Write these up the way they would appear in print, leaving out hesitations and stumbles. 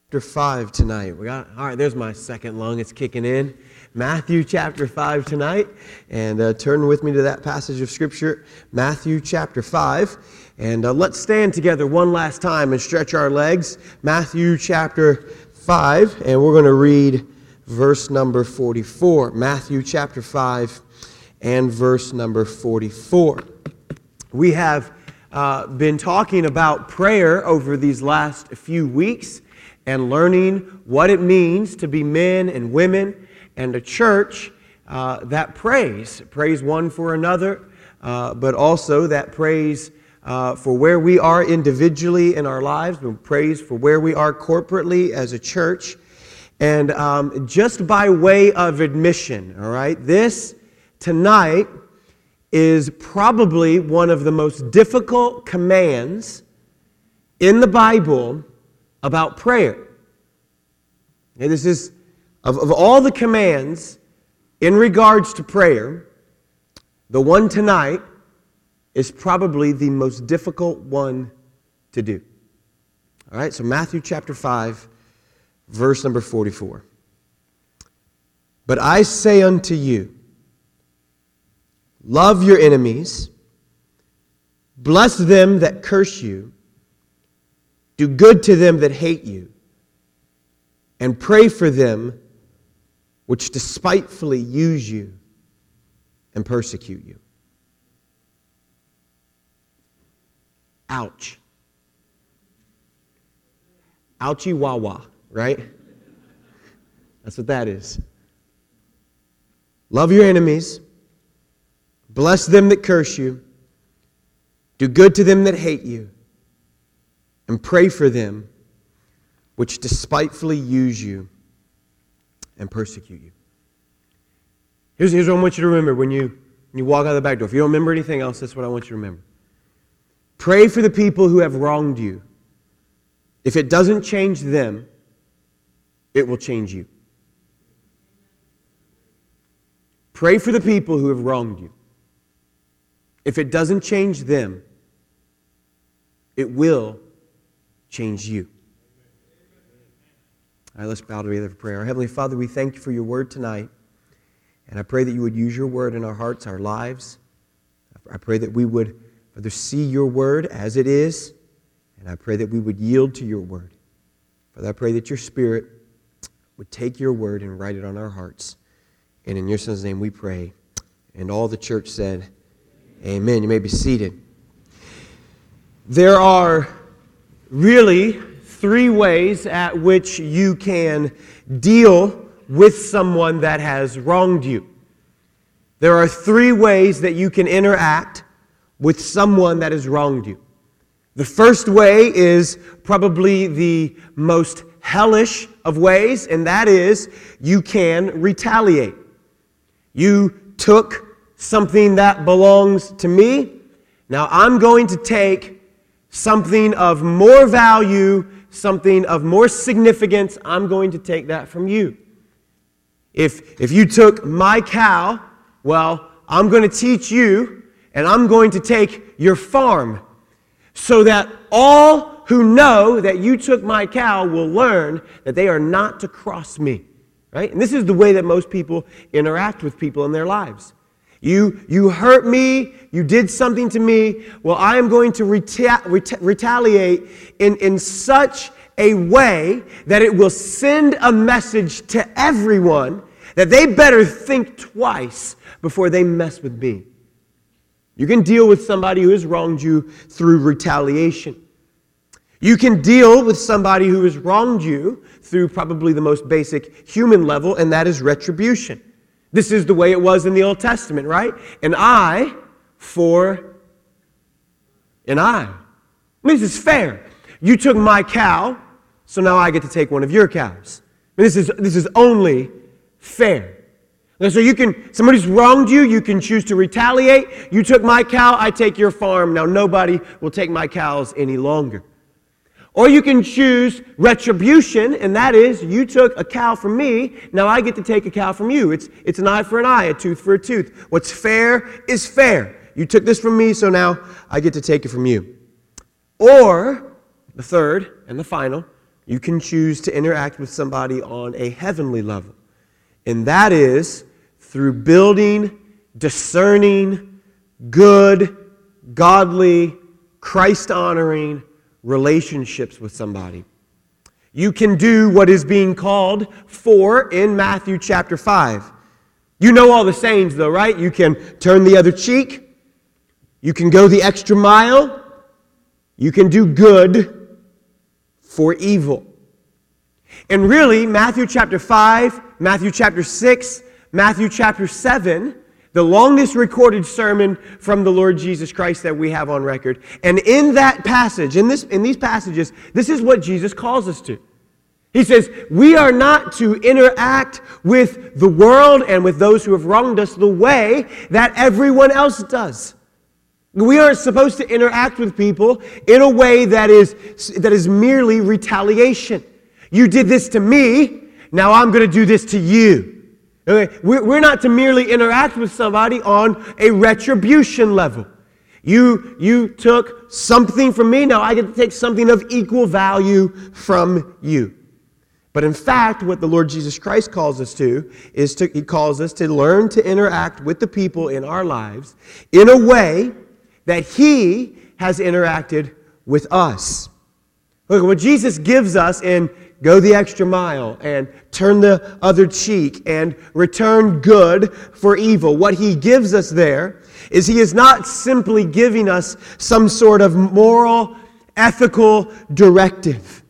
Chapter 5 tonight. All right, there's my second lung. It's kicking in. Matthew chapter 5 tonight. And turn with me to that passage of Scripture, Matthew chapter 5. And let's stand together one last time and stretch our legs. Matthew chapter 5, and we're going to read verse number 44. Matthew chapter 5 and verse number 44. We have been talking about prayer over these last few weeks, and learning what it means to be men and women and a church that prays one for another, but also that prays for where we are individually in our lives, but prays for where we are corporately as a church. And just by way of admission, all right, this tonight is probably one of the most difficult commands in the Bible about prayer. And this is, of all the commands in regards to prayer, the one tonight is probably the most difficult one to do. All right, so Matthew chapter 5, verse number 44. But I say unto you, love your enemies, bless them that curse you, do good to them that hate you, and pray for them which despitefully use you and persecute you. Ouch. Ouchie wah-wah, right? That's what that is. Love your enemies, bless them that curse you, do good to them that hate you, and pray for them which despitefully use you and persecute you. Here's what I want you to remember when you walk out the back door. If you don't remember anything else, that's what I want you to remember. Pray for the people who have wronged you. If it doesn't change them, it will change you. Pray for the people who have wronged you. If it doesn't change them, it will change you. All right, let's bow together for prayer. Our Heavenly Father, we thank you for your word tonight. And I pray that you would use your word in our hearts, our lives. I pray that we would, Father, see your word as it is. And I pray that we would yield to your word. Father, I pray that your Spirit would take your word and write it on our hearts. And in your Son's name we pray. And all the church said, amen. You may be seated. There are really three ways at which you can deal with someone that has wronged you. There are three ways that you can interact with someone that has wronged you. The first way is probably the most hellish of ways, and that is you can retaliate. You took something that belongs to me. Now I'm going to take something of more value, something of more significance. I'm going to take that from you. If you took my cow, well, I'm going to teach you, and I'm going to take your farm, so that all who know that you took my cow will learn that they are not to cross me. Right? And this is the way that most people interact with people in their lives. You hurt me, you did something to me, well, I am going to retaliate in such a way that it will send a message to everyone that they better think twice before they mess with me. You can deal with somebody who has wronged you through retaliation. You can deal with somebody who has wronged you through probably the most basic human level, and that is retribution. This is the way it was in the Old Testament, right? An eye for an eye. This is fair. You took my cow, so now I get to take one of your cows. This is only fair. And so somebody's wronged you, you can choose to retaliate. You took my cow, I take your farm. Now nobody will take my cows any longer. Or you can choose retribution, and that is, you took a cow from me, now I get to take a cow from you. It's an eye for an eye, a tooth for a tooth. What's fair is fair. You took this from me, so now I get to take it from you. Or, the third and the final, You can choose to interact with somebody on a heavenly level. And that is through building, discerning, good, godly, Christ-honoring relationships with somebody. You can do what is being called for in Matthew chapter 5. You know all the sayings though, right? You can turn the other cheek. You can go the extra mile. You can do good for evil. And really, Matthew chapter 5, Matthew chapter 6, Matthew chapter 7, the longest recorded sermon from the Lord Jesus Christ that we have on record. And in that passage, in these passages, this is what Jesus calls us to. He says, we are not to interact with the world and with those who have wronged us the way that everyone else does. We aren't supposed to interact with people in a way that is merely retaliation. You did this to me, now I'm going to do this to you. Okay? We're not to merely interact with somebody on a retribution level. You took something from me, now I get to take something of equal value from you. But in fact, what the Lord Jesus Christ calls us to is He calls us to learn to interact with the people in our lives in a way that He has interacted with us. Look, what Jesus gives us in go the extra mile and turn the other cheek and return good for evil, what He gives us there is He is not simply giving us some sort of moral, ethical directive.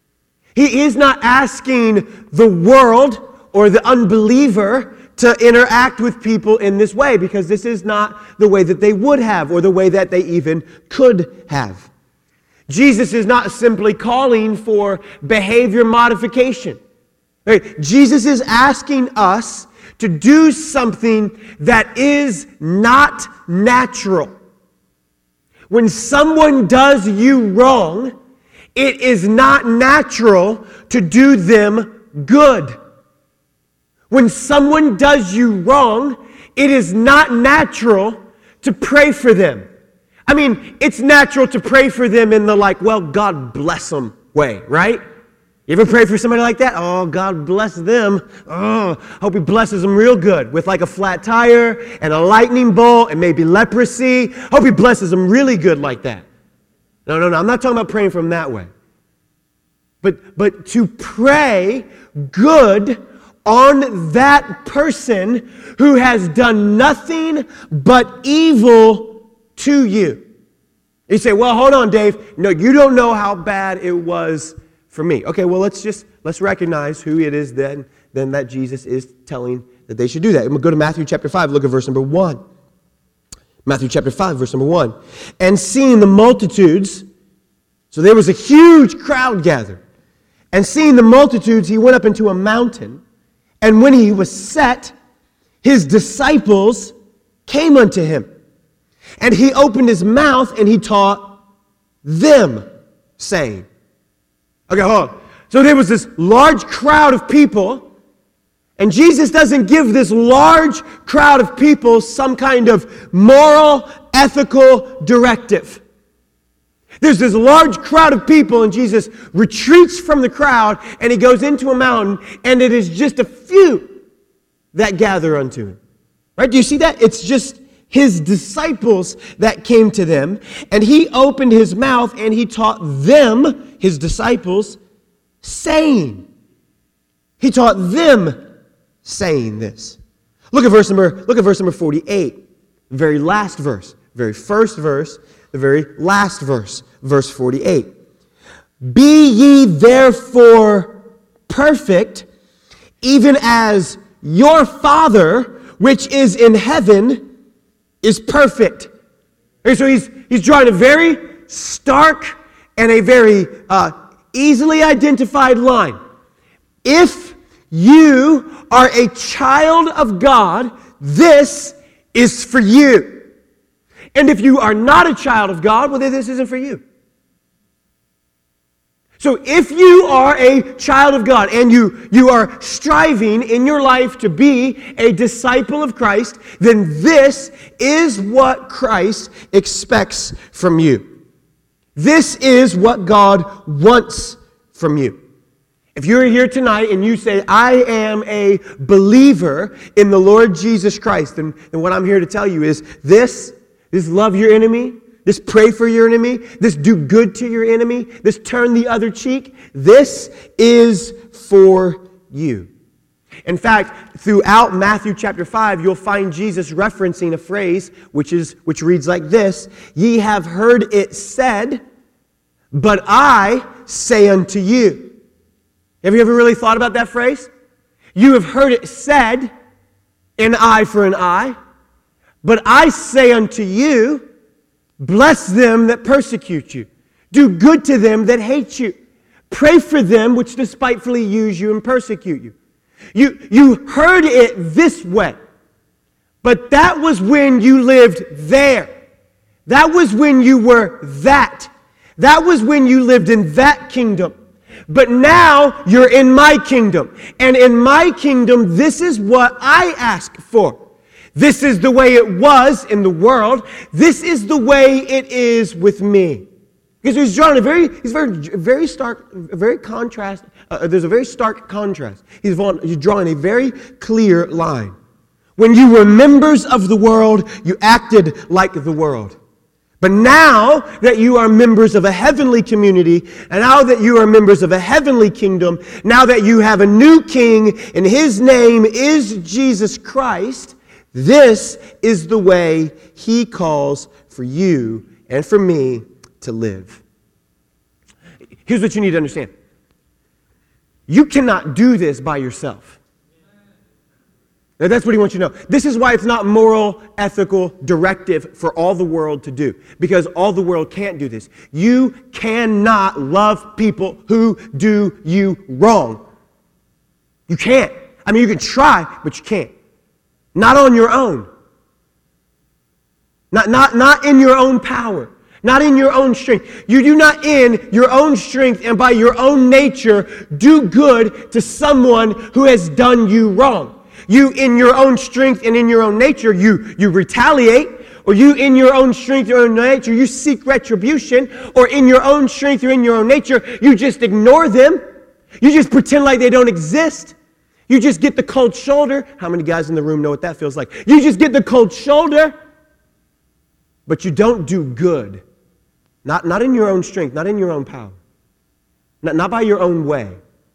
He is not asking the world or the unbeliever to interact with people in this way, because this is not the way that they would have or the way that they even could have. Jesus is not simply calling for behavior modification. Right? Jesus is asking us to do something that is not natural. When someone does you wrong, it is not natural to do them good. When someone does you wrong, it is not natural to pray for them. I mean, it's natural to pray for them in the well, God bless them way, right? You ever pray for somebody like that? Oh, God bless them. Oh, hope He blesses them real good with a flat tire and a lightning bolt and maybe leprosy. Hope He blesses them really good like that. No, I'm not talking about praying for them that way. But to pray good on that person who has done nothing but evil to you. You say, well, hold on, Dave. No, you don't know how bad it was for me. Okay, well, let's recognize who it is then that Jesus is telling that they should do that. I'm going to go to Matthew chapter 5, look at verse number 1. Matthew chapter 5, verse number 1. And seeing the multitudes, so there was a huge crowd gathered. And seeing the multitudes, He went up into a mountain. And when He was set, His disciples came unto Him. And He opened His mouth and He taught them, saying. Okay, hold on. So there was this large crowd of people, and Jesus doesn't give this large crowd of people some kind of moral, ethical directive. There's this large crowd of people, and Jesus retreats from the crowd, and He goes into a mountain, and it is just a few that gather unto Him. Right? Do you see that? It's just His disciples that came to them, and He opened His mouth, and He taught them, His disciples, saying. He taught them saying this. Look at verse number 48. The very last verse. Very first verse. The very last verse. Verse 48. Be ye therefore perfect, even as your Father, which is in heaven, is perfect. Okay, so he's drawing a very stark and a very easily identified line. If you are a child of God, this is for you. And if you are not a child of God, well, then this isn't for you. So if you are a child of God and you are striving in your life to be a disciple of Christ, then this is what Christ expects from you. This is what God wants from you. If you're here tonight and you say, I am a believer in the Lord Jesus Christ, then what I'm here to tell you is this love your enemy, this pray for your enemy, this do good to your enemy, this turn the other cheek, this is for you. In fact, throughout Matthew chapter 5, you'll find Jesus referencing a phrase which reads like this: Ye have heard it said, but I say unto you. Have you ever really thought about that phrase? You have heard it said, an eye for an eye, but I say unto you, bless them that persecute you. Do good to them that hate you. Pray for them which despitefully use you and persecute you. You heard it this way, but that was when you lived there. That was when you were that. That was when you lived in that kingdom. But now you're in my kingdom. And in my kingdom, this is what I ask for. This is the way it was in the world. This is the way it is with me. Because he's drawing very stark contrast. There's a very stark contrast. He's drawing a very clear line. When you were members of the world, you acted like the world. But now that you are members of a heavenly community, and now that you are members of a heavenly kingdom, now that you have a new king, and his name is Jesus Christ, this is the way he calls for you and for me to live. Here's what you need to understand. You cannot do this by yourself. Now, that's what he wants you to know. This is why it's not moral, ethical, directive for all the world to do. Because all the world can't do this. You cannot love people who do you wrong. You can't. I mean, you can try, but you can't. Not on your own. Not in your own power. Not in your own strength. You do not in your own strength and by your own nature do good to someone who has done you wrong. You, in your own strength and in your own nature, you retaliate, or you, in your own strength or own nature, you seek retribution, or in your own strength or in your own nature, you just ignore them. You just pretend like they don't exist. You just get the cold shoulder. How many guys in the room know what that feels like? You just get the cold shoulder, but you don't do good. Not in your own strength, not in your own power, not by your own way.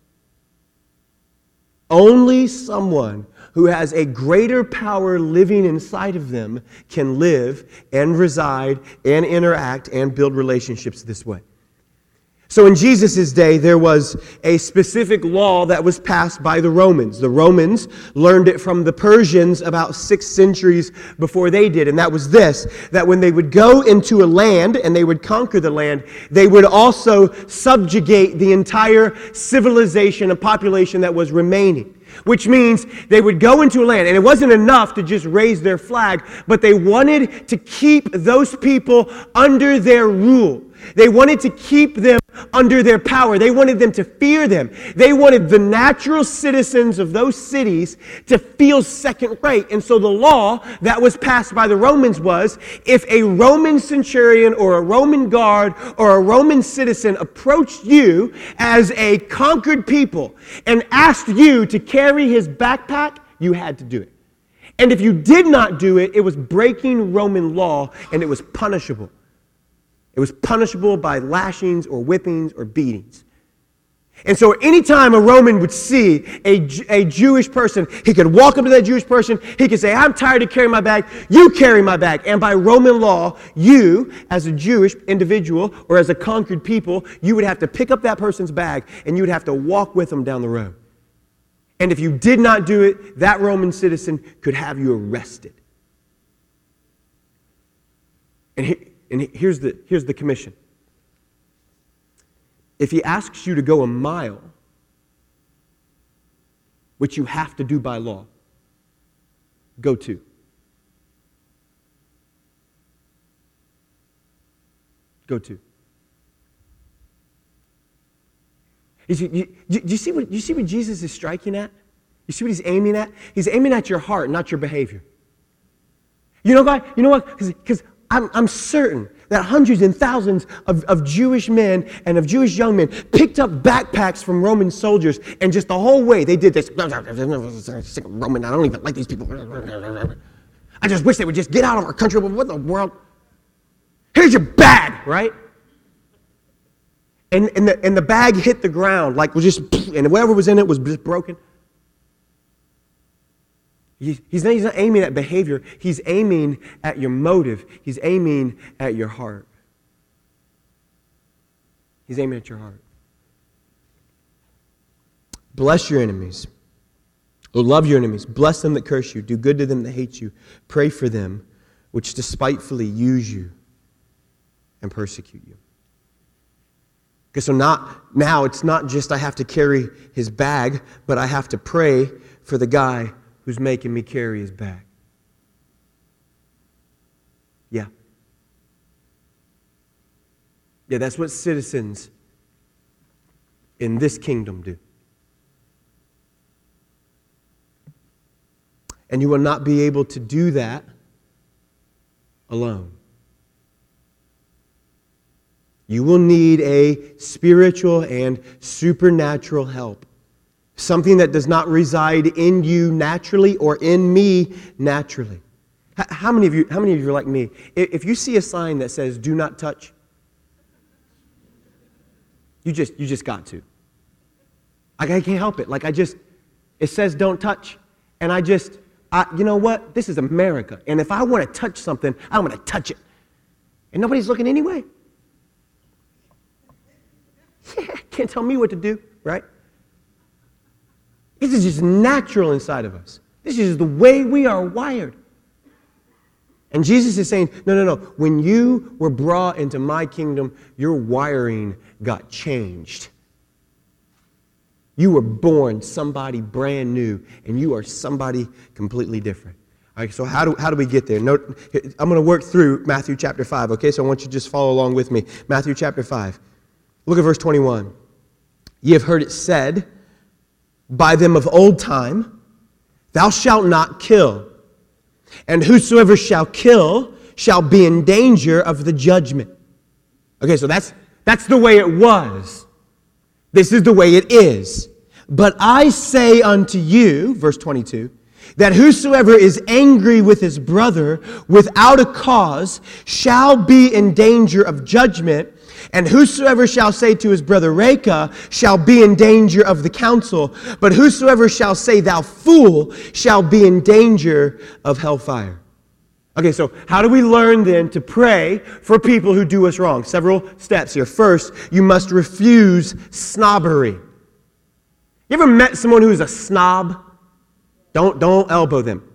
Only someone who has a greater power living inside of them can live and reside and interact and build relationships this way. So in Jesus' day, there was a specific law that was passed by the Romans. The Romans learned it from the Persians about 6 centuries before they did. And that was this, that when they would go into a land and they would conquer the land, they would also subjugate the entire civilization and population that was remaining. Which means they would go into a land, and it wasn't enough to just raise their flag, but they wanted to keep those people under their rule. They wanted to keep them under their power. They wanted them to fear them. They wanted the natural citizens of those cities to feel second rate. And so the law that was passed by the Romans was, if a Roman centurion or a Roman guard or a Roman citizen approached you as a conquered people and asked you to carry his backpack, you had to do it. And if you did not do it, it was breaking Roman law and it was punishable. It was punishable by lashings or whippings or beatings. And so anytime a Roman would see a Jewish person, he could walk up to that Jewish person, he could say, I'm tired of carrying my bag, you carry my bag. And by Roman law, you, as a Jewish individual or as a conquered people, you would have to pick up that person's bag and you would have to walk with them down the road. And if you did not do it, that Roman citizen could have you arrested. And here's the commission. If he asks you to go a mile, which you have to do by law, go 2. Go 2. You see what Jesus is striking at? You see what he's aiming at? He's aiming at your heart, not your behavior. You know, God, you know what? Because I'm certain that hundreds and thousands of Jewish men and of Jewish young men picked up backpacks from Roman soldiers, and just the whole way they did this. Roman, I don't even like these people. I just wish they would just get out of our country. What the world? Here's your bag, right? And the bag hit the ground, like was just, and whatever was in it was just broken. He's not aiming at behavior. He's aiming at your motive. He's aiming at your heart. He's aiming at your heart. Bless your enemies. Love your enemies. Bless them that curse you. Do good to them that hate you. Pray for them which despitefully use you and persecute you. Okay, so now it's not just I have to carry his bag, but I have to pray for the guy who's making me carry his bag. Yeah. Yeah, that's what citizens in this kingdom do. And you will not be able to do that alone. You will need a spiritual and supernatural help. Something that does not reside in you naturally or in me naturally. How many of you are like me? If you see a sign that says "Do not touch," you just got to. I can't help it. It says "Don't touch," and you know what? This is America, and if I want to touch something, I'm going to touch it, and nobody's looking anyway. Yeah, can't tell me what to do, right? This is just natural inside of us. This is the way we are wired. And Jesus is saying, no. When you were brought into my kingdom, your wiring got changed. You were born somebody brand new, and you are somebody completely different. All right, so how do we get there? I'm going to work through Matthew chapter 5, okay? So I want you to just follow along with me. Matthew chapter 5. Look at verse 21. Ye have heard it said by them of old time, thou shalt not kill. And whosoever shall kill shall be in danger of the judgment. Okay, so that's the way it was. This is the way it is. But I say unto you, verse 22, that whosoever is angry with his brother without a cause shall be in danger of judgment. And whosoever shall say to his brother, Reka, shall be in danger of the council. But whosoever shall say, thou fool, shall be in danger of hellfire. Okay, so how do we learn then to pray for people who do us wrong? Several steps here. First, you must refuse snobbery. You ever met someone who's a snob? Don't elbow them.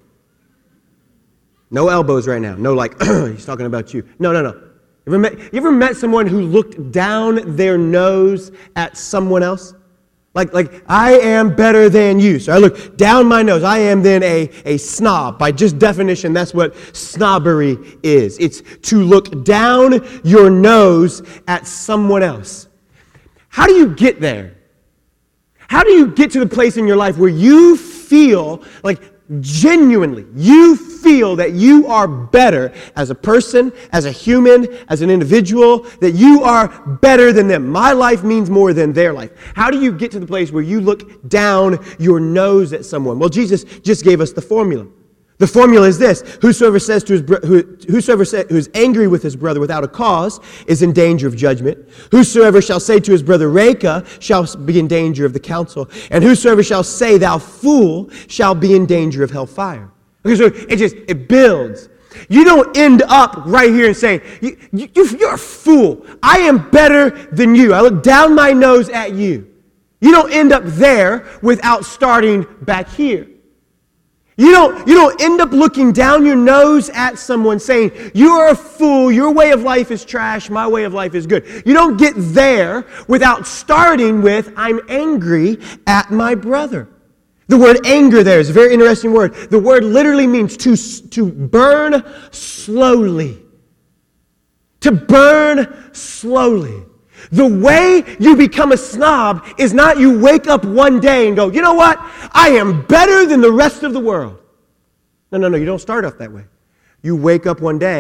No elbows right now. No, like, he's talking about you. No. You ever met someone who looked down their nose at someone else? Like I am better than you. So I look down my nose. I am then a snob. By just definition, that's what snobbery is. It's to look down your nose at someone else. How do you get there? How do you get to the place in your life where you feel like genuinely, you feel that you are better as a person, as a human, as an individual, that you are better than them? My life means more than their life. How do you get to the place where you look down your nose at someone? Well, Jesus just gave us the formula. The formula is this: whosoever says to who is angry with his brother without a cause is in danger of judgment. Whosoever shall say to his brother Reka shall be in danger of the council. And whosoever shall say thou fool shall be in danger of hellfire. Okay, so it builds. You don't end up right here and saying, you're a fool. I am better than you. I look down my nose at you. You don't end up there without starting back here. You don't end up looking down your nose at someone saying, you are a fool, your way of life is trash, my way of life is good. You don't get there without starting with, I'm angry at my brother. The word anger there is a very interesting word. The word literally means to burn slowly. To burn slowly. The way you become a snob is not you wake up one day and go, you know what? I am better than the rest of the world. No, you don't start off that way. You wake up one day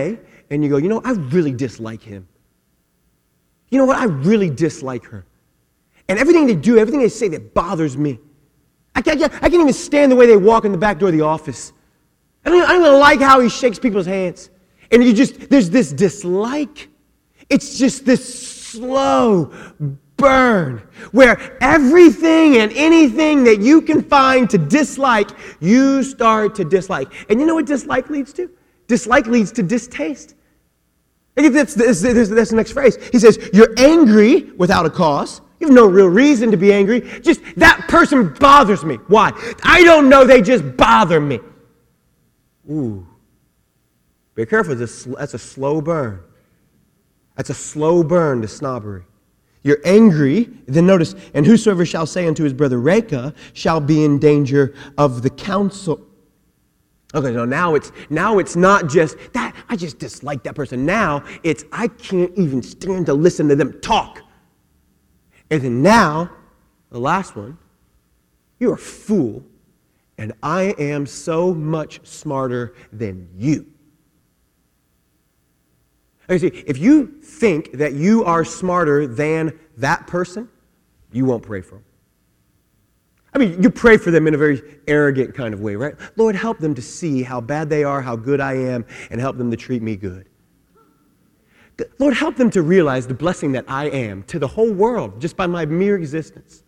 and you go, you know, I really dislike him. You know what? I really dislike her. And everything they do, everything they say that bothers me. I can't even stand the way they walk in the back door of the office. I don't even like how he shakes people's hands. And there's this dislike. It's just this slow burn where everything and anything that you can find to dislike, you start to dislike. And you know what dislike leads to? Dislike leads to distaste. That's the next phrase. He says, you're angry without a cause. You have no real reason to be angry. Just that person bothers me. Why? I don't know. They just bother me. Ooh. Be careful. That's a slow burn. That's a slow burn to snobbery. You're angry. Then notice, and whosoever shall say unto his brother, Reka, shall be in danger of the council. Okay, so now it's not just that I just dislike that person. Now it's I can't even stand to listen to them talk. And then now, the last one, you're a fool, and I am so much smarter than you. Okay, see, if you think that you are smarter than that person, you won't pray for them. I mean, you pray for them in a very arrogant kind of way, right? Lord, help them to see how bad they are, how good I am, and help them to treat me good. Lord, help them to realize the blessing that I am to the whole world just by my mere existence.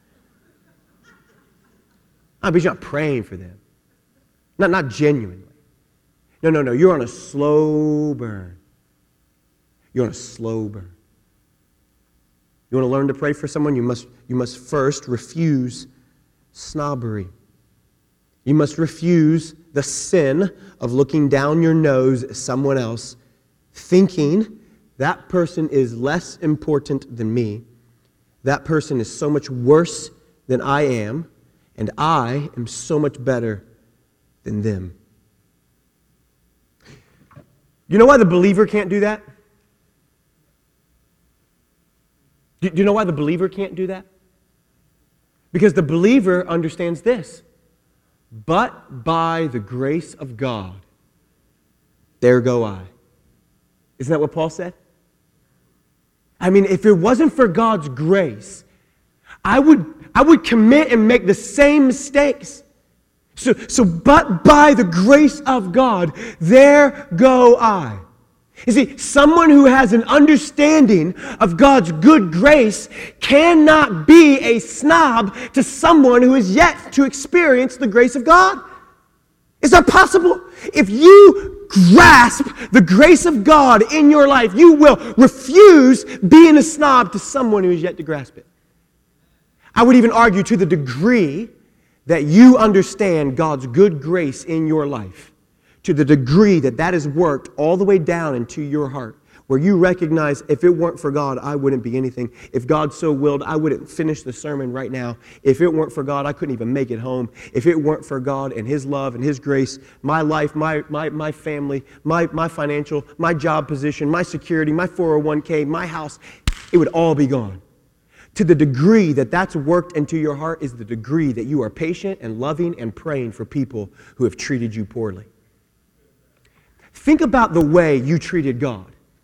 But you're not praying for them. Not genuinely. No. You're on a slow burn. You're on a slow burn. You want to learn to pray for someone? You must first refuse snobbery. You must refuse the sin of looking down your nose at someone else, thinking that person is less important than me. That person is so much worse than I am, and I am so much better than them. You know why the believer can't do that? Do you know why the believer can't do that? Because the believer understands this. But by the grace of God, there go I. Isn't that what Paul said? I mean, if it wasn't for God's grace, I would commit and make the same mistakes. So, but by the grace of God, there go I. You see, someone who has an understanding of God's good grace cannot be a snob to someone who is yet to experience the grace of God. Is that possible? If you grasp the grace of God in your life, you will refuse being a snob to someone who is yet to grasp it. I would even argue to the degree that you understand God's good grace in your life, to the degree that that is worked all the way down into your heart, where you recognize if it weren't for God, I wouldn't be anything. If God so willed, I wouldn't finish the sermon right now. If it weren't for God, I couldn't even make it home. If it weren't for God and His love and His grace, my life, my family, my financial, my job position, my security, my 401k, my house, it would all be gone. To the degree that that's worked into your heart is the degree that you are patient and loving and praying for people who have treated you poorly. Think about the way you treated God.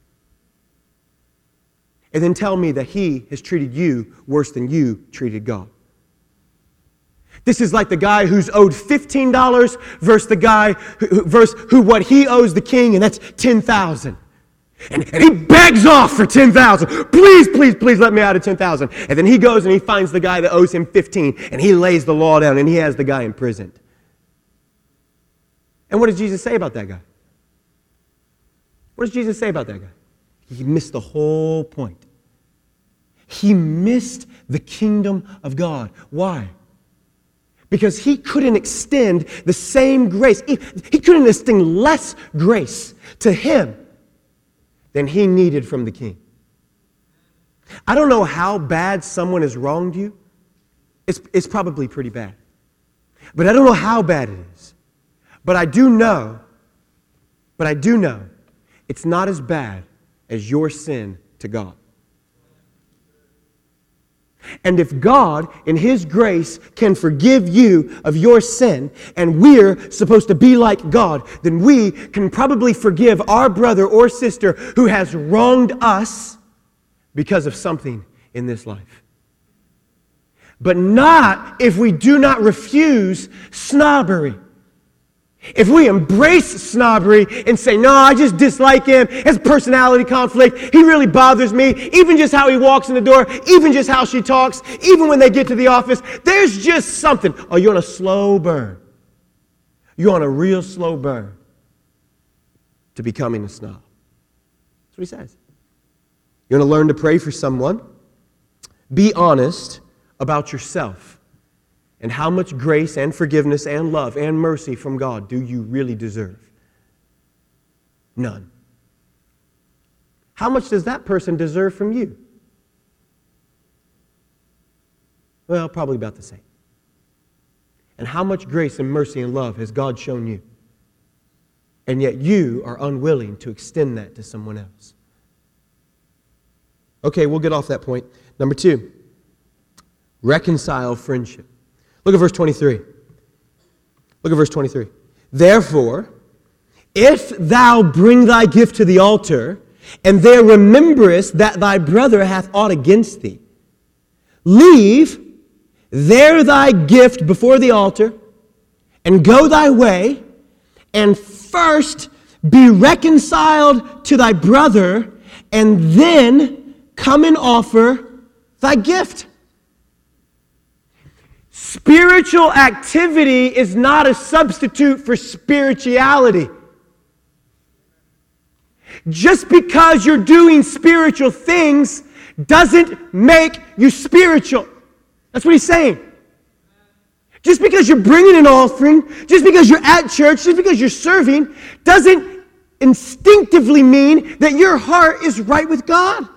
And then tell me that He has treated you worse than you treated God. This is like the guy who's owed $15 versus the guy who what he owes the king, and that's $10,000. And he begs off for $10,000. Please let me out of $10,000. And then he goes and he finds the guy that owes him $15,000, and he lays the law down, and he has the guy imprisoned. And what does Jesus say about that guy? What does Jesus say about that guy? He missed the whole point. He missed the kingdom of God. Why? Because he couldn't extend the same grace. He couldn't extend less grace to him than he needed from the king. I don't know how bad someone has wronged you. It's probably pretty bad. But I don't know how bad it is. But I do know it's not as bad as your sin to God. And if God, in His grace, can forgive you of your sin, and we're supposed to be like God, then we can probably forgive our brother or sister who has wronged us because of something in this life. But not if we do not refuse snobbery. If we embrace snobbery and say, no, I just dislike him, his personality conflict, he really bothers me, even just how he walks in the door, even just how she talks, even when they get to the office, there's just something. Oh, you're on a slow burn. You're on a real slow burn to becoming a snob. That's what he says. You want to learn to pray for someone? Be honest about yourself. And how much grace and forgiveness and love and mercy from God do you really deserve? None. How much does that person deserve from you? Well, probably about the same. And how much grace and mercy and love has God shown you? And yet you are unwilling to extend that to someone else. Okay, we'll get off that point. Number 2, reconcile friendship. Look at verse 23. Look at verse 23. Therefore, if thou bring thy gift to the altar, and there rememberest that thy brother hath aught against thee, leave there thy gift before the altar, and go thy way, and first be reconciled to thy brother, and then come and offer thy gift. Spiritual activity is not a substitute for spirituality. Just because you're doing spiritual things doesn't make you spiritual. That's what he's saying. Just because you're bringing an offering, just because you're at church, just because you're serving, doesn't instinctively mean that your heart is right with God.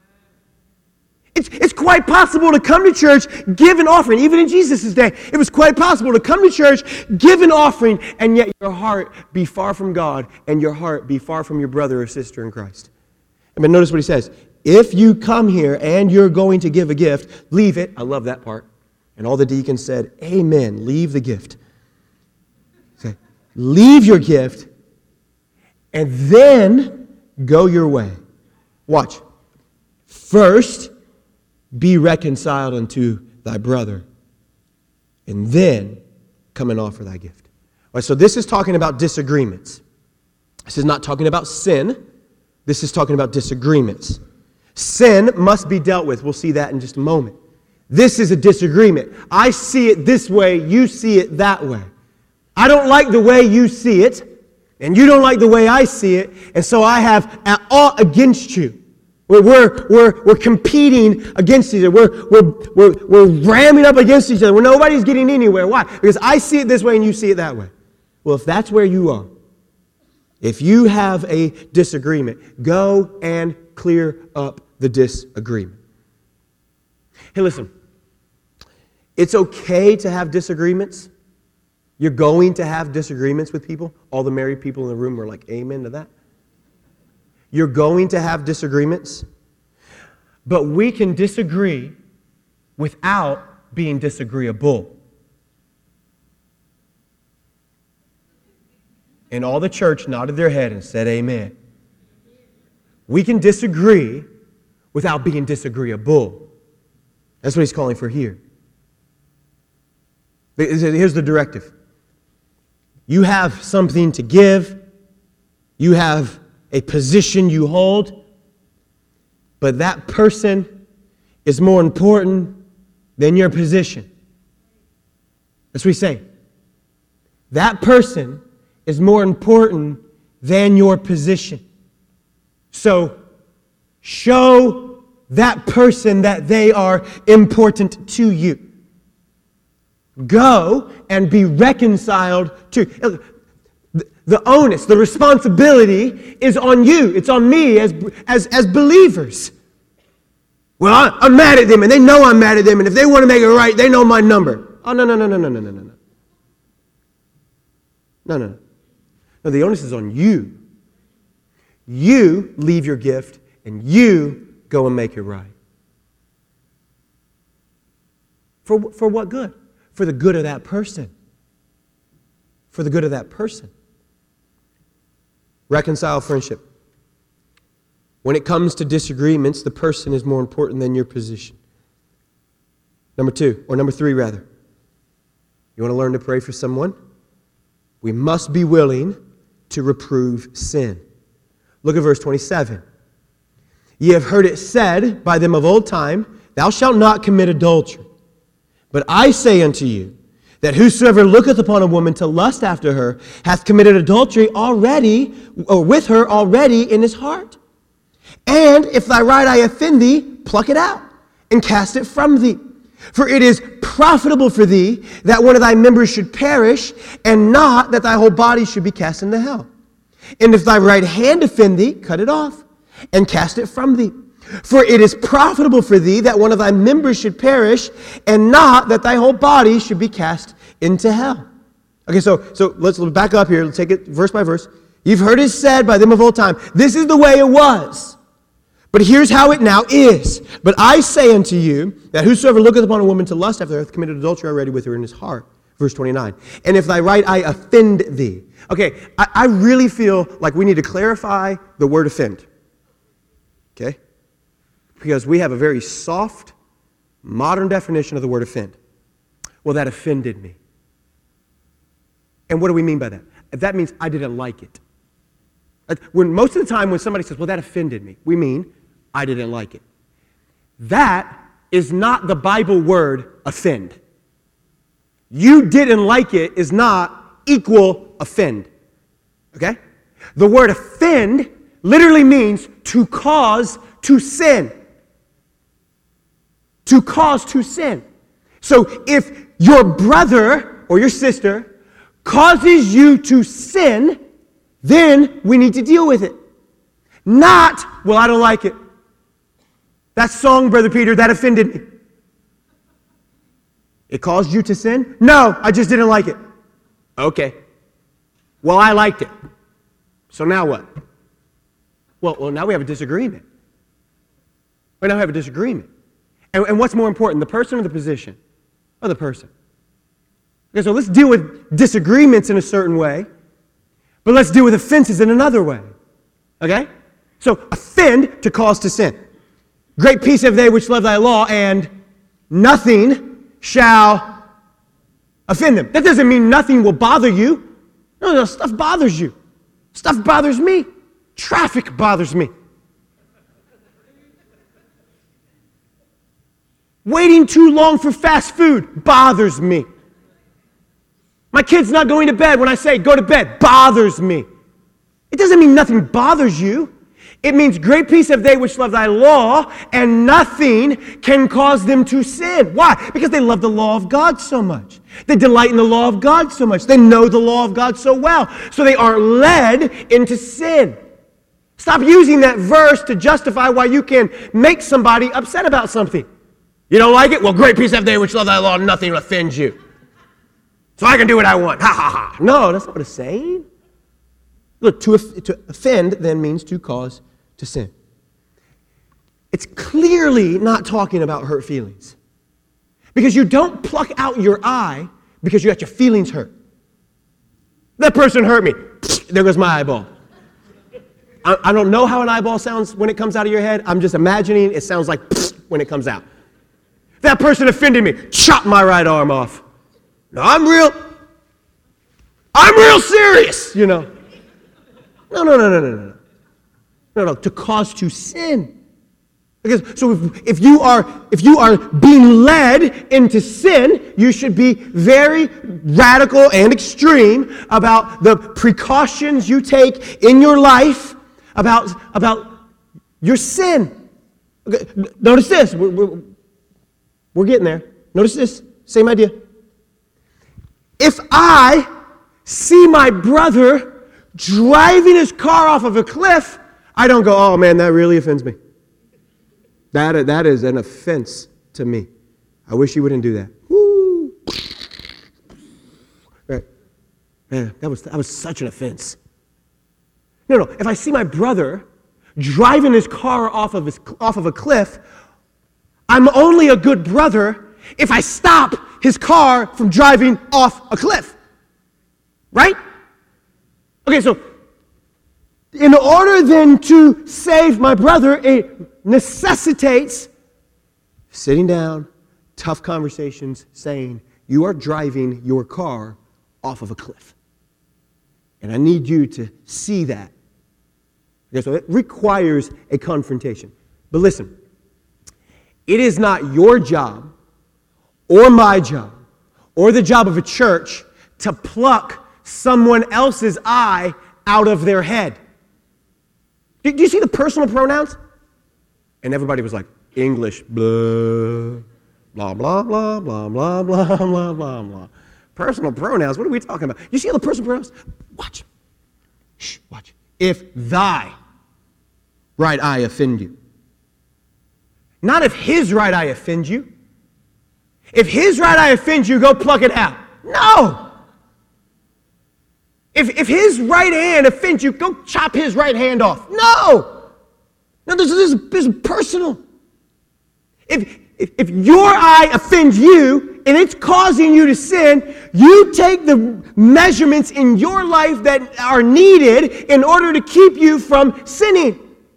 It's quite possible to come to church, give an offering. Even in Jesus' day, it was quite possible to come to church, give an offering, and yet your heart be far from God and your heart be far from your brother or sister in Christ. I mean, notice what he says. If you come here and you're going to give a gift, leave it. I love that part. And all the deacons said, amen, leave the gift. Okay. Leave your gift and then go your way. Watch. First, be reconciled unto thy brother, and then come and offer thy gift. All right, so this is talking about disagreements. This is not talking about sin. This is talking about disagreements. Sin must be dealt with. We'll see that in just a moment. This is a disagreement. I see it this way, you see it that way. I don't like the way you see it, and you don't like the way I see it, and so I have aught against you. We're competing against each other. We're ramming up against each other. Nobody's getting anywhere. Why? Because I see it this way and you see it that way. Well, if that's where you are, if you have a disagreement, go and clear up the disagreement. Hey, listen. It's okay to have disagreements. You're going to have disagreements with people. All the married people in the room were like, amen to that. You're going to have disagreements, but we can disagree without being disagreeable. And all the church nodded their head and said, amen. We can disagree without being disagreeable. That's what he's calling for here. Here's the directive. You have something to give. You have a position you hold, but that person is more important than your position. That's what he's saying. That person is more important than your position. So show that person that they are important to you. Go and be reconciled to. The onus, the responsibility is on you. It's on me as believers. Well, I'm mad at them, and they know I'm mad at them, and if they want to make it right, they know my number. Oh, no. No, the onus is on you. You leave your gift, and you go and make it right. For what good? For the good of that person. For the good of that person. Reconcile friendship. When it comes to disagreements, the person is more important than your position. Number three, rather. You want to learn to pray for someone? We must be willing to reprove sin. Look at verse 27. Ye have heard it said by them of old time, Thou shalt not commit adultery. But I say unto you, that whosoever looketh upon a woman to lust after her hath committed adultery already, or with her already in his heart. And if thy right eye offend thee, pluck it out, and cast it from thee. For it is profitable for thee that one of thy members should perish, and not that thy whole body should be cast into hell. And if thy right hand offend thee, cut it off, and cast it from thee. For it is profitable for thee that one of thy members should perish, and not that thy whole body should be cast into hell. Okay, so let's back up here. Let's take it verse by verse. You've heard it said by them of old time, this is the way it was. But here's how it now is. But I say unto you, that whosoever looketh upon a woman to lust after her hath committed adultery already with her in his heart. Verse 29. And if thy right eye offend thee. Okay, I really feel like we need to clarify the word offend. Okay? Because we have a very soft, modern definition of the word offend. Well, that offended me. And what do we mean by that? That means I didn't like it. Most of the time when somebody says, well, that offended me, we mean I didn't like it. That is not the Bible word offend. You didn't like it is not equal offend. Okay? The word offend literally means to cause to sin. To cause to sin. So if your brother or your sister causes you to sin, then we need to deal with it. Not, well, I don't like it. That song, Brother Peter, that offended me. It caused you to sin? No, I just didn't like it. Okay. Well, I liked it. So now what? Well, now we have a disagreement. We now have a disagreement. And what's more important, the person or the position? Or the person? Okay, so let's deal with disagreements in a certain way, but let's deal with offenses in another way. Okay? So, offend to cause to sin. Great peace have they which love thy law, and nothing shall offend them. That doesn't mean nothing will bother you. No, stuff bothers you. Stuff bothers me. Traffic bothers me. Waiting too long for fast food bothers me. My kid's not going to bed when I say go to bed bothers me. It doesn't mean nothing bothers you. It means great peace have they which love thy law, and nothing can cause them to sin. Why? Because they love the law of God so much. They delight in the law of God so much. They know the law of God so well. So they aren't led into sin. Stop using that verse to justify why you can make somebody upset about something. You don't like it? Well, great peace have they which love thy law, and nothing offends you. So I can do what I want. Ha, ha, ha. No, that's not what it's saying. Look, to offend then means to cause to sin. It's clearly not talking about hurt feelings. Because you don't pluck out your eye because you got your feelings hurt. That person hurt me. There goes my eyeball. I don't know how an eyeball sounds when it comes out of your head. I'm just imagining it sounds like when it comes out. That person offended me. Chop my right arm off. No, I'm real serious, you know. No, to cause to sin. Because so if you are being led into sin, you should be very radical and extreme about the precautions you take in your life about your sin. Okay, notice this. We're getting there. Notice this. Same idea. If I see my brother driving his car off of a cliff, I don't go, oh man, that really offends me. That is an offense to me. I wish you wouldn't do that. Woo! Right. Man, that was such an offense. No. If I see my brother driving his car off of a cliff, I'm only a good brother if I stop his car from driving off a cliff. Right? Okay, so in order then to save my brother, it necessitates sitting down, tough conversations, saying, you are driving your car off of a cliff. And I need you to see that. Okay, so it requires a confrontation. But listen, it is not your job or my job or the job of a church to pluck someone else's eye out of their head. Do you see the personal pronouns? And everybody was like, English, blah, blah, blah, blah, blah, blah, blah, blah, blah, blah. Personal pronouns, what are we talking about? You see all the personal pronouns? Watch. Shh, watch. If thy right eye offend you. Not if his right eye offends you. If his right eye offends you, go pluck it out. No. If his right hand offends you, go chop his right hand off. No. No, this is personal. If your eye offends you and it's causing you to sin, you take the measurements in your life that are needed in order to keep you from sinning.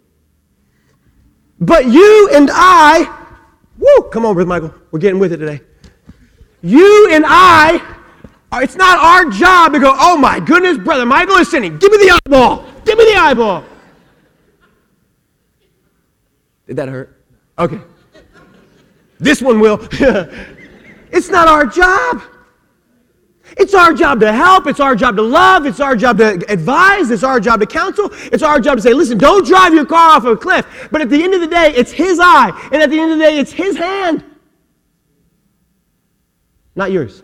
But you and I, come on, Brother Michael, we're getting with it today. You and I, it's not our job to go, oh my goodness, Brother Michael is sinning. Give me the eyeball. Give me the eyeball. Did that hurt? Okay. This one will. It's not our job. It's our job to help. It's our job to love. It's our job to advise. It's our job to counsel. It's our job to say, listen, don't drive your car off of a cliff. But at the end of the day, it's his eye. And at the end of the day, it's his hand. Not yours.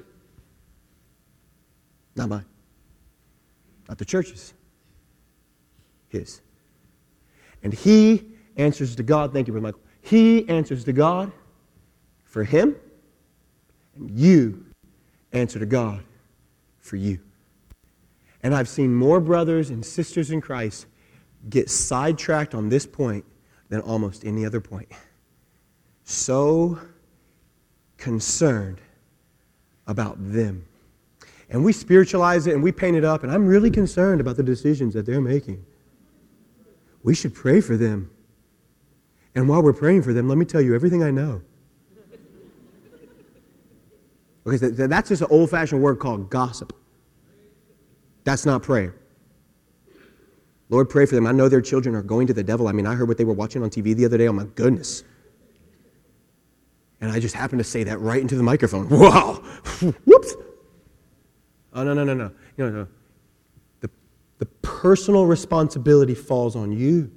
Not mine. Not the church's. His. And he answers to God. Thank you, Brother Michael. He answers to God for him. And you answer to God for you. And I've seen more brothers and sisters in Christ get sidetracked on this point than almost any other point. So concerned about them. And we spiritualize it and we paint it up, and I'm really concerned about the decisions that they're making. We should pray for them. And while we're praying for them, let me tell you everything I know. Because that's just an old-fashioned word called gossip. That's not prayer. Lord, pray for them. I know their children are going to the devil. I mean, I heard what they were watching on TV the other day. Oh, my goodness. And I just happened to say that right into the microphone. Wow. Whoops. Oh, no. No. The personal responsibility falls on you.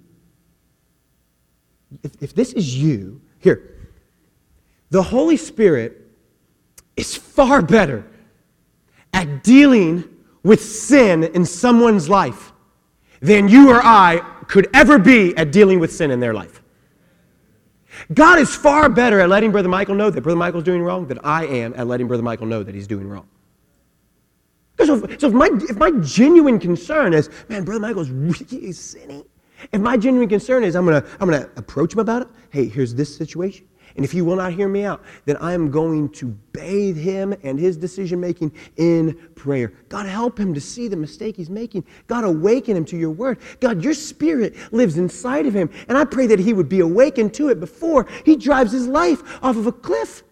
If this is you, here, the Holy Spirit is far better at dealing with sin in someone's life than you or I could ever be at dealing with sin in their life. God is far better at letting Brother Michael know that Brother Michael's doing wrong than I am at letting Brother Michael know that he's doing wrong. So if my genuine concern is, man, Brother Michael's really sinning, if my genuine concern is I'm gonna approach him about it, hey, here's this situation. And if he will not hear me out, then I am going to bathe him and his decision-making in prayer. God, help him to see the mistake he's making. God, awaken him to your word. God, your spirit lives inside of him. And I pray that he would be awakened to it before he drives his life off of a cliff.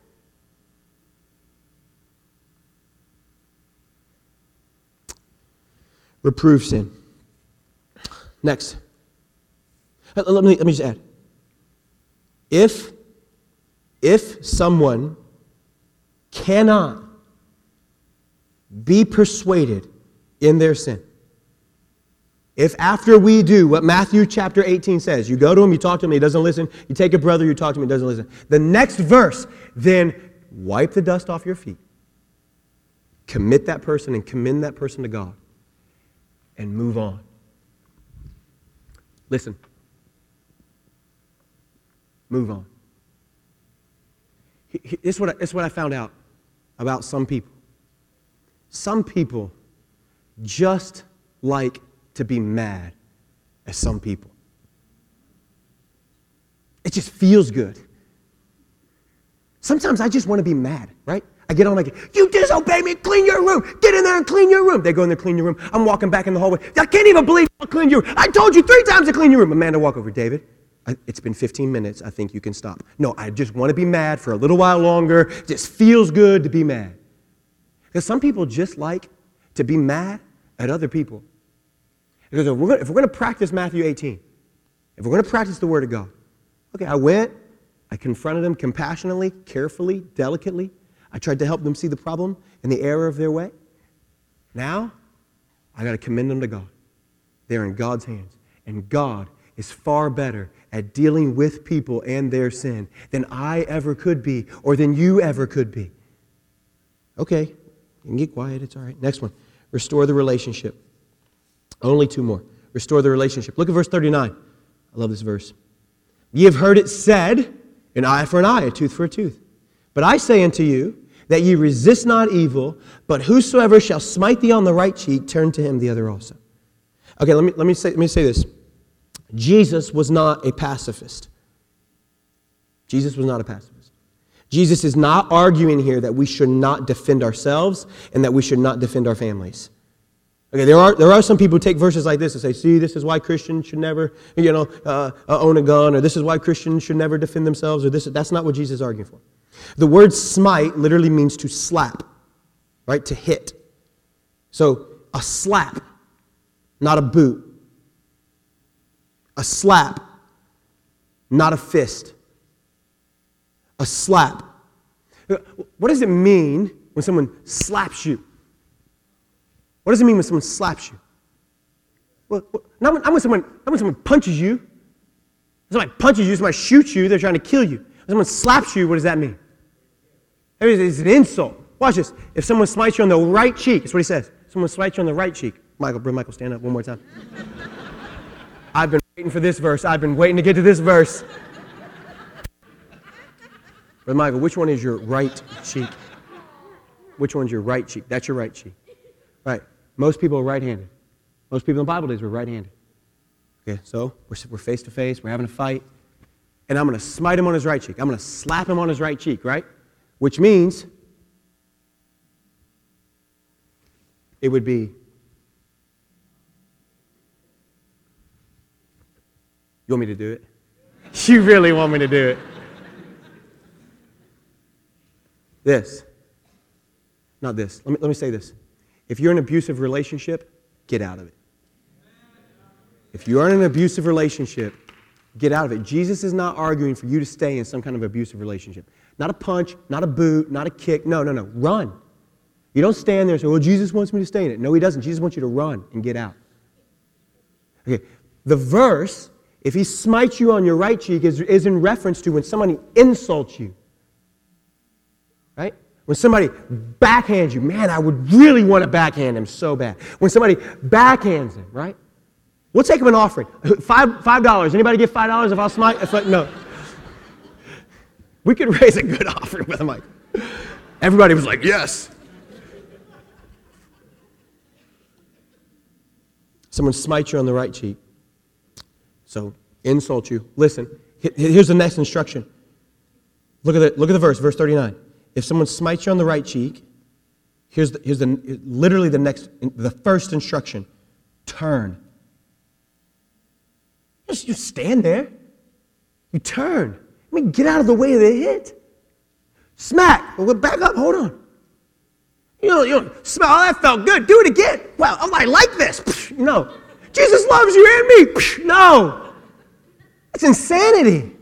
Reprove sin. Next. Let me just add. If someone cannot be persuaded in their sin, if after we do what Matthew chapter 18 says, you go to him, you talk to him, he doesn't listen, you take a brother, you talk to him, he doesn't listen. The next verse, then wipe the dust off your feet, commit that person and commend that person to God, and move on. Listen. Move on. It's what I found out about some people. Some people just like to be mad at some people. It just feels good. Sometimes I just want to be mad, right? I get on like, you disobey me, clean your room. Get in there and clean your room. They go in there, clean your room. I'm walking back in the hallway. I can't even believe I cleaned your room. I told you 3 times to clean your room. Amanda, walk over. David, it's been 15 minutes. I think you can stop. No, I just want to be mad for a little while longer. It just feels good to be mad. Because some people just like to be mad at other people. Because if we're going to practice Matthew 18, if we're going to practice the Word of God, okay, I confronted them compassionately, carefully, delicately. I tried to help them see the problem and the error of their way. Now, I got to commend them to God. They're in God's hands. And God is far better at dealing with people and their sin than I ever could be or than you ever could be. Okay, you can get quiet. It's all right. Next one. Restore the relationship. Only 2 more. Restore the relationship. Look at verse 39. I love this verse. Ye have heard it said, an eye for an eye, a tooth for a tooth. But I say unto you, that ye resist not evil, but whosoever shall smite thee on the right cheek, turn to him the other also. Okay, let me say this. Jesus was not a pacifist. Jesus was not a pacifist. Jesus is not arguing here that we should not defend ourselves and that we should not defend our families. Okay, there are some people who take verses like this and say, see, this is why Christians should never, own a gun, or this is why Christians should never defend themselves, or this. That's not what Jesus is arguing for. The word smite literally means to slap, right? To hit. So a slap, not a boot. A slap, not a fist. A slap. What does it mean when someone slaps you? What does it mean when someone slaps you? Well, not when someone punches you. When somebody punches you, somebody shoots you, they're trying to kill you. When someone slaps you, what does that mean? It's an insult. Watch this. If someone smites you on the right cheek, that's what he says. Someone smites you on the right cheek. Michael, stand up one more time. I've been waiting for this verse. I've been waiting to get to this verse. Brother Michael, which one is your right cheek? Which one's your right cheek? That's your right cheek. Right. Most people are right-handed. Most people in the Bible days were right-handed. Okay, so we're face to face. We're having a fight. And I'm going to smite him on his right cheek. I'm going to slap him on his right cheek, right? Which means it would be, you want me to do it? You really want me to do it? This. Not this. Let me say this. If you're in an abusive relationship, get out of it. If you are in an abusive relationship, get out of it. Jesus is not arguing for you to stay in some kind of abusive relationship. Not a punch, not a boot, not a kick. No. Run. You don't stand there and say, well, Jesus wants me to stay in it. No, he doesn't. Jesus wants you to run and get out. Okay. The verse, if he smites you on your right cheek, is in reference to when somebody insults you. Right? When somebody backhands you, man, I would really want to backhand him so bad. When somebody backhands him, right? We'll take him an offering. $5. Anybody give $5 if I'll smite? It's like, no. We could raise a good offering with him. Like, everybody was like, yes. Someone smites you on the right cheek. So, insult you. Listen, here's the next instruction. Look at the verse, verse 39. If someone smites you on the right cheek, here's literally the first instruction. Turn. You stand there. You turn. Get out of the way of the hit. Smack. Well, back up. Hold on. You know, smell. Oh, that felt good. Do it again. Well, I like this. No. Jesus loves you and me. No. That's insanity.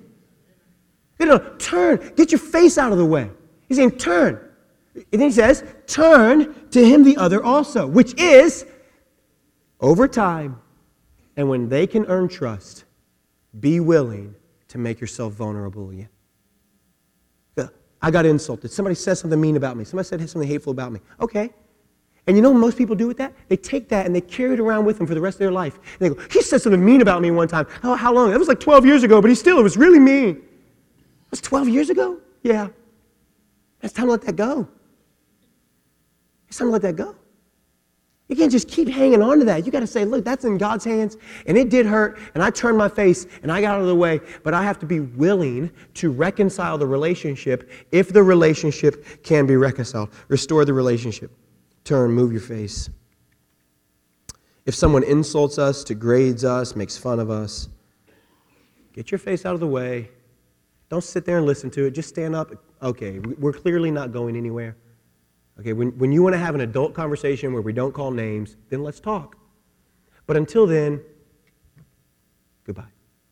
Turn. Get your face out of the way. He's saying, turn. And then he says, turn to him the other also, which is over time. And when they can earn trust, be willing to make yourself vulnerable again. I got insulted. Somebody said something mean about me. Somebody said something hateful about me. Okay. And you know what most people do with that? They take that and they carry it around with them for the rest of their life. And they go, he said something mean about me one time. How long? That was like 12 years ago, but it was really mean. It was 12 years ago? Yeah. It's time to let that go. It's time to let that go. You can't just keep hanging on to that. You got to say, look, that's in God's hands, and it did hurt, and I turned my face, and I got out of the way, but I have to be willing to reconcile the relationship if the relationship can be reconciled. Restore the relationship. Turn, move your face. If someone insults us, degrades us, makes fun of us, get your face out of the way. Don't sit there and listen to it. Just stand up. Okay, we're clearly not going anywhere. Okay, when you want to have an adult conversation where we don't call names, then let's talk. But until then, goodbye.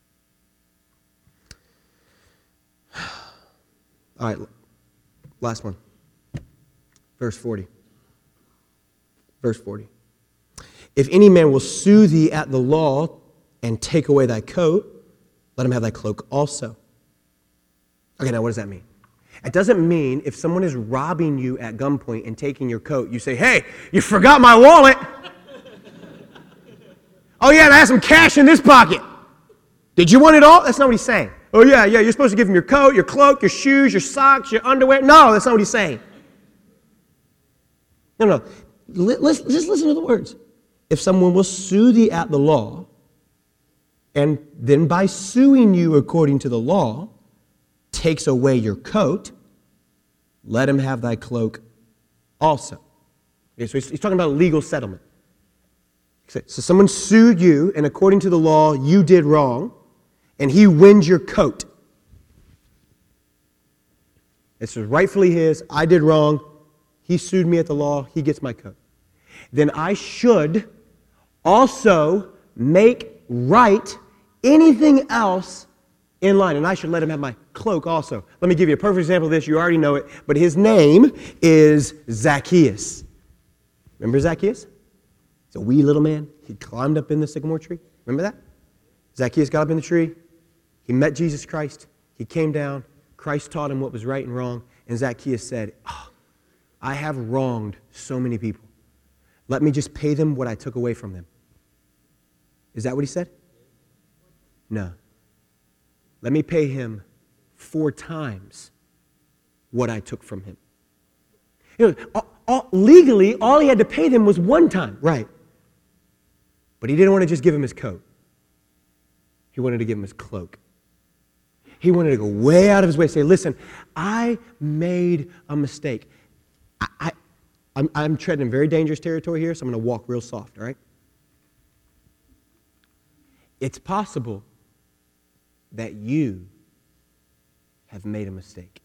All right, last one. Verse 40. Verse 40. If any man will sue thee at the law and take away thy coat, let him have thy cloak also. Okay, now what does that mean? It doesn't mean if someone is robbing you at gunpoint and taking your coat, you say, hey, you forgot my wallet. Oh yeah, and I have some cash in this pocket. Did you want it all? That's not what he's saying. Oh yeah, you're supposed to give him your coat, your cloak, your shoes, your socks, your underwear. No, that's not what he's saying. No. Just listen to the words. If someone will sue thee at the law, and then by suing you according to the law, takes away your coat, let him have thy cloak also. Okay, so he's talking about legal settlement. So someone sued you, and according to the law, you did wrong, and he wins your coat. It's rightfully his. I did wrong. He sued me at the law. He gets my coat. Then I should also make right anything else in line, and I should let him have my cloak also. Let me give you a perfect example of this. You already know it, but his name is Zacchaeus. Remember Zacchaeus? He's a wee little man. He climbed up in the sycamore tree. Remember that? Zacchaeus got up in the tree. He met Jesus Christ. He came down. Christ taught him what was right and wrong, and Zacchaeus said, I have wronged so many people. Let me just pay them what I took away from them. Is that what he said? No. Let me pay him 4 times what I took from him. You know, legally, all he had to pay them was 1 time, right? But he didn't want to just give him his coat. He wanted to give him his cloak. He wanted to go way out of his way and say, listen, I made a mistake. I'm treading in very dangerous territory here, so I'm going to walk real soft, all right? It's possible that you have made a mistake.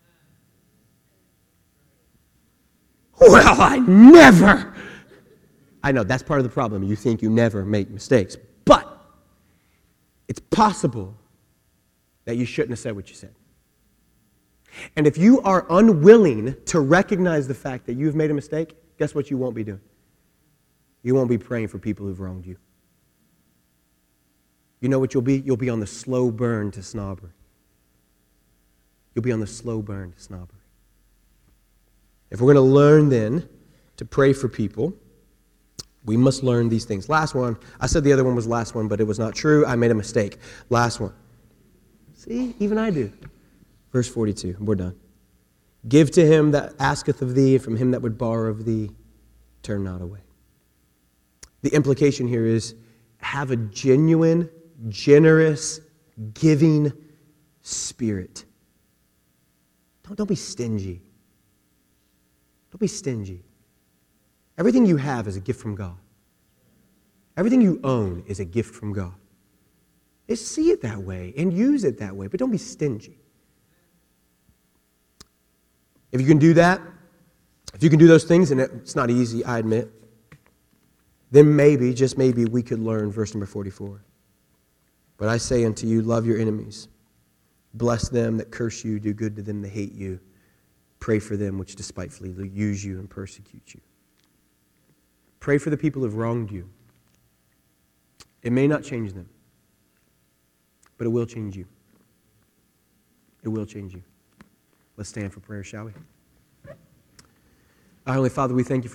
Well, I never. I know, that's part of the problem. You think you never make mistakes. But it's possible that you shouldn't have said what you said. And if you are unwilling to recognize the fact that you've made a mistake, guess what you won't be doing? You won't be praying for people who've wronged you. You know what you'll be? You'll be on the slow burn to snobbery. You'll be on the slow burn to snobbery. If we're going to learn then to pray for people, we must learn these things. Last one. I said the other one was last one, but it was not true. I made a mistake. Last one. See, even I do. Verse 42. We're done. Give to him that asketh of thee, and from him that would borrow of thee, turn not away. The implication here is have a genuine, generous, giving spirit. Don't be stingy. Don't be stingy. Everything you have is a gift from God. Everything you own is a gift from God. Just see it that way and use it that way, but don't be stingy. If you can do that, if you can do those things, and it's not easy, I admit, then maybe, just maybe, we could learn verse number 44. But I say unto you, love your enemies. Bless them that curse you, do good to them that hate you. Pray for them which despitefully use you and persecute you. Pray for the people who have wronged you. It may not change them, but it will change you. It will change you. Let's stand for prayer, shall we? Our Heavenly Father, we thank you for